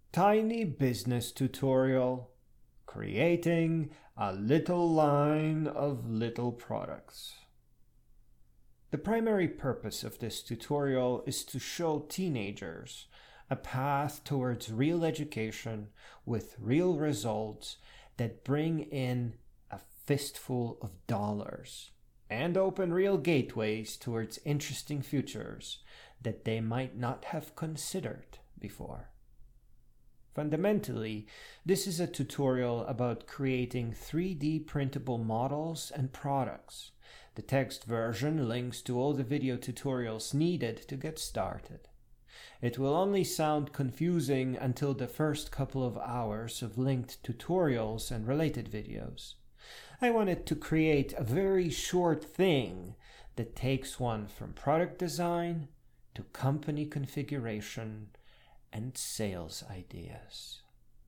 Tiny business tutorial. Creating a little line of little products. The primary purpose of this tutorial is to show teenagers a path towards real education with real results that bring in a fistful of dollars and open real gateways towards interesting futures that they might not have considered before. Fundamentally, this is a tutorial about creating 3D printable models and products. The text version links to all the video tutorials needed to get started. It will only sound confusing until the first couple of hours of linked tutorials and related videos. I wanted to create a very short thing that takes one from product design to company configuration and sales ideas.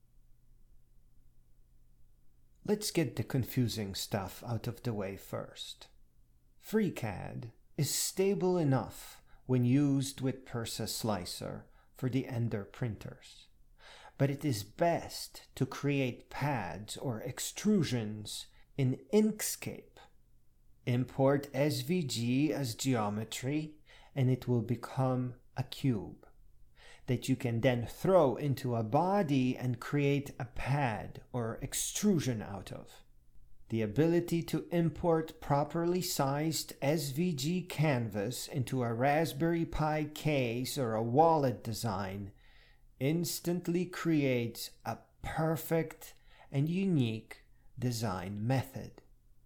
Let's get the confusing stuff out of the way first. FreeCAD is stable enough when used with Pursa Slicer for the Ender printers, but it is best to create pads or extrusions in Inkscape. Import SVG as geometry and it will become a cube that you can then throw into a body and create a pad or extrusion out of. The ability to import properly sized SVG canvas into a Raspberry Pi case or a wallet design instantly creates a perfect and unique design method.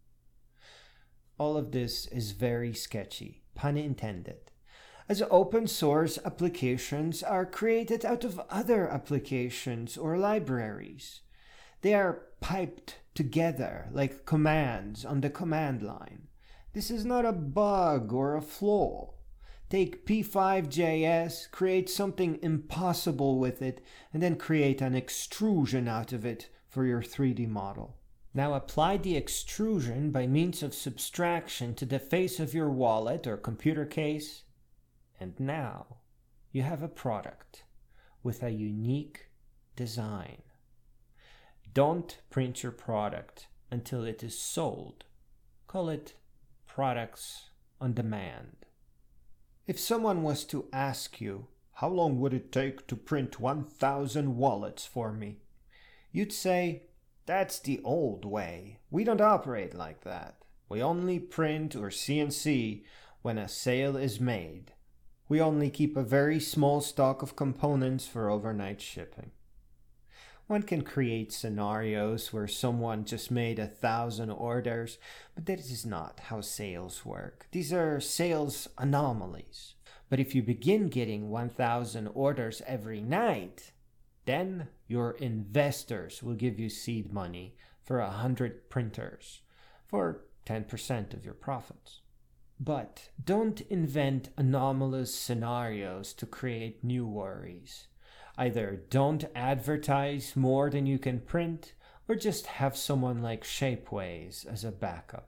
All of this is very sketchy, pun intended, as open source applications are created out of other applications or libraries. They are piped together like commands on the command line. This is not a bug or a flaw. Take P5.js, create something impossible with it, and then create an extrusion out of it for your 3D model. Now apply the extrusion by means of subtraction to the face of your wallet or computer case, and now you have a product with a unique design. Don't print your product until it is sold. Call it products on demand. If someone was to ask you, how long would it take to print 1,000 wallets for me? You'd say, that's the old way. We don't operate like that. We only print or CNC when a sale is made. We only keep a very small stock of components for overnight shipping. One can create scenarios where someone just made 1,000 orders, but that is not how sales work. These are sales anomalies. But if you begin getting 1,000 orders every night, then your investors will give you seed money for 100 printers for 10% of your profits. But don't invent anomalous scenarios to create new worries. Either don't advertise more than you can print, or just have someone like Shapeways as a backup.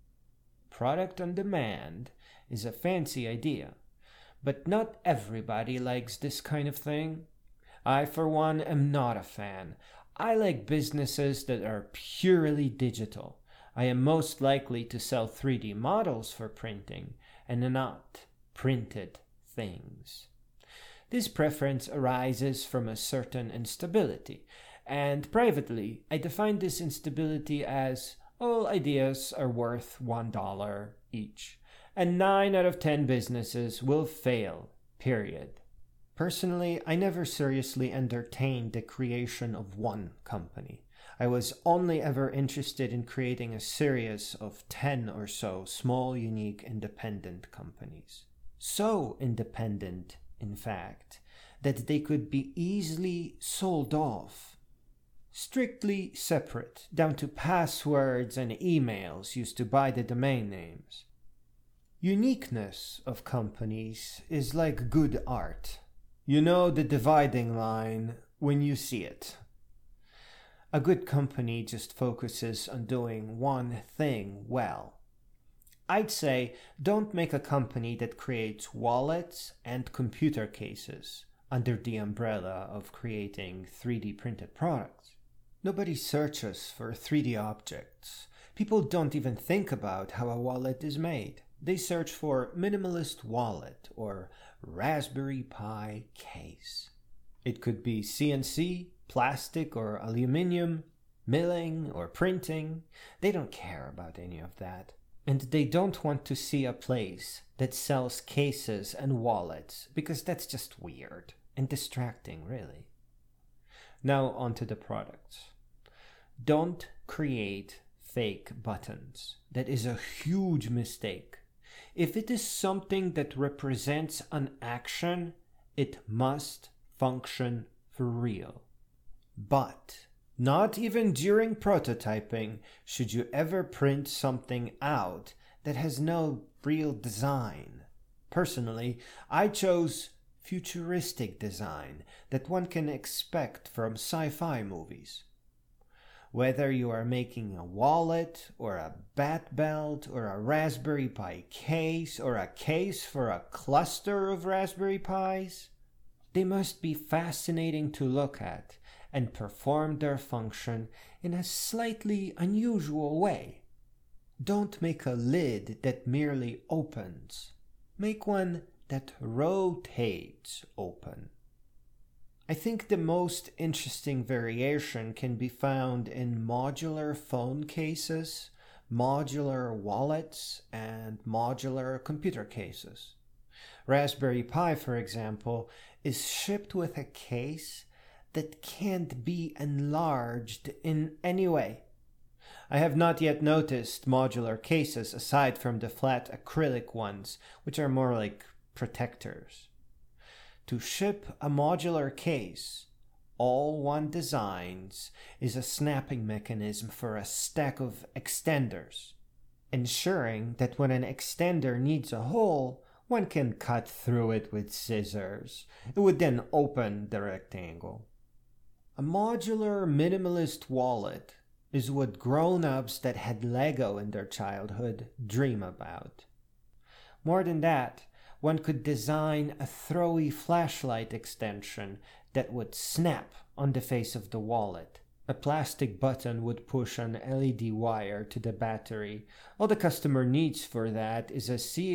Product on demand is a fancy idea, but not everybody likes this kind of thing. I, for one, am not a fan. I like businesses that are purely digital. I am most likely to sell 3D models for printing and not printed things. This preference arises from a certain instability, and privately, I define this instability as all ideas are worth $1 each, and 9 out of 10 businesses will fail, period. Personally, I never seriously entertained the creation of one company. I was only ever interested in creating a series of 10 or so small, unique, independent companies. So independent, in fact, that they could be easily sold off. Strictly separate, down to passwords and emails used to buy the domain names. Uniqueness of companies is like good art. You know the dividing line when you see it. A good company just focuses on doing one thing well. I'd say don't make a company that creates wallets and computer cases under the umbrella of creating 3D printed products. Nobody searches for 3D objects. People don't even think about how a wallet is made. They search for minimalist wallet or Raspberry Pi case. It could be CNC, plastic or aluminum, milling or printing. They don't care about any of that. And they don't want to see a place that sells cases and wallets because that's just weird and distracting, really. Now onto the products. Don't create fake buttons. That is a huge mistake. If it is something that represents an action, it must function for real. But not even during prototyping should you ever print something out that has no real design. Personally, I chose futuristic design that one can expect from sci-fi movies. Whether you are making a wallet or a bat belt or a Raspberry Pi case or a case for a cluster of Raspberry Pis, they must be fascinating to look at and perform their function in a slightly unusual way. Don't make a lid that merely opens. Make one that rotates open. I think the most interesting variation can be found in modular phone cases, modular wallets, and modular computer cases. Raspberry Pi, for example, is shipped with a case that can't be enlarged in any way. I have not yet noticed modular cases aside from the flat acrylic ones, which are more like protectors. To ship a modular case, all one designs is a snapping mechanism for a stack of extenders, ensuring that when an extender needs a hole, one can cut through it with scissors. It would then open the rectangle. A modular minimalist wallet is what grown-ups that had Lego in their childhood dream about. More than that, one could design a throwy flashlight extension that would snap on the face of the wallet. A plastic button would push an LED wire to the battery. All the customer needs for that is a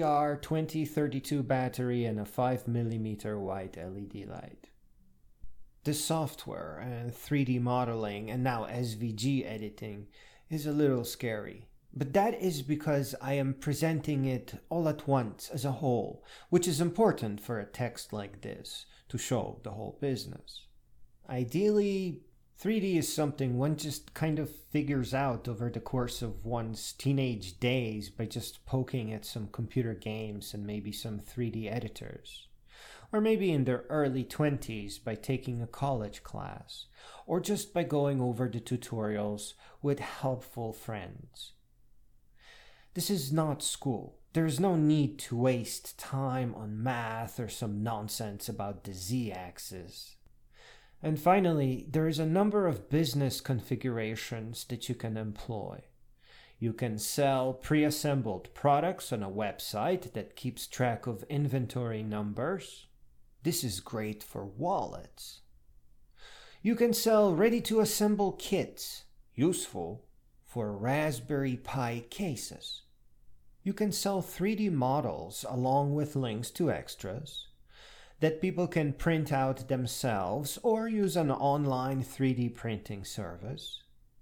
CR2032 battery and a 5mm white LED light. The software and 3D modeling and now SVG editing is a little scary. But that is because I am presenting it all at once as a whole, which is important for a text like this, to show the whole business. Ideally, 3D is something one just kind of figures out over the course of one's teenage days by just poking at some computer games and maybe some 3D editors. Or maybe in their early 20s by taking a college class, or just by going over the tutorials with helpful friends. This is not school. There is no need to waste time on math or some nonsense about the z-axis. And finally, there is a number of business configurations that you can employ. You can sell pre-assembled products on a website that keeps track of inventory numbers. This is great for wallets. You can sell ready-to-assemble kits, useful for Raspberry Pi cases. You can sell 3D models along with links to extras that people can print out themselves or use an online 3D printing service.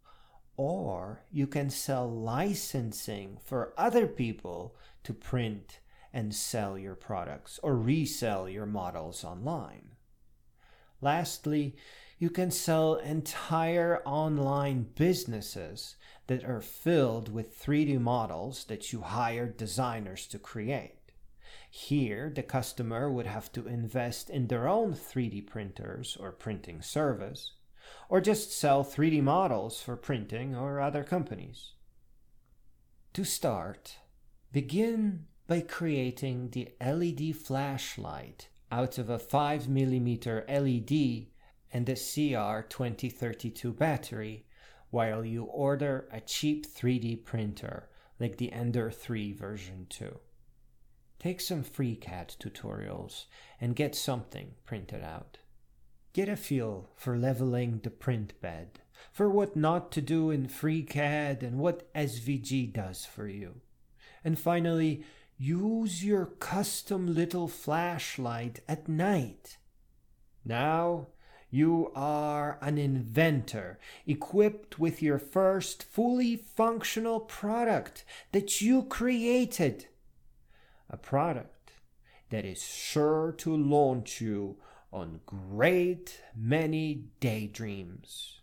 Or you can sell licensing for other people to print and sell your products or resell your models online. Lastly, you can sell entire online businesses that are filled with 3D models that you hire designers to create. Here, the customer would have to invest in their own 3D printers or printing service, or just sell 3D models for printing or other companies. To start, begin by creating the LED flashlight out of a 5mm LED and the CR2032 battery while you order a cheap 3D printer like the Ender 3 version 2. Take some FreeCAD tutorials and get something printed out. Get a feel for leveling the print bed, for what not to do in FreeCAD and what SVG does for you. And finally, use your custom little flashlight at night. Now you are an inventor, equipped with your first fully functional product that you created. A product that is sure to launch you on great many daydreams.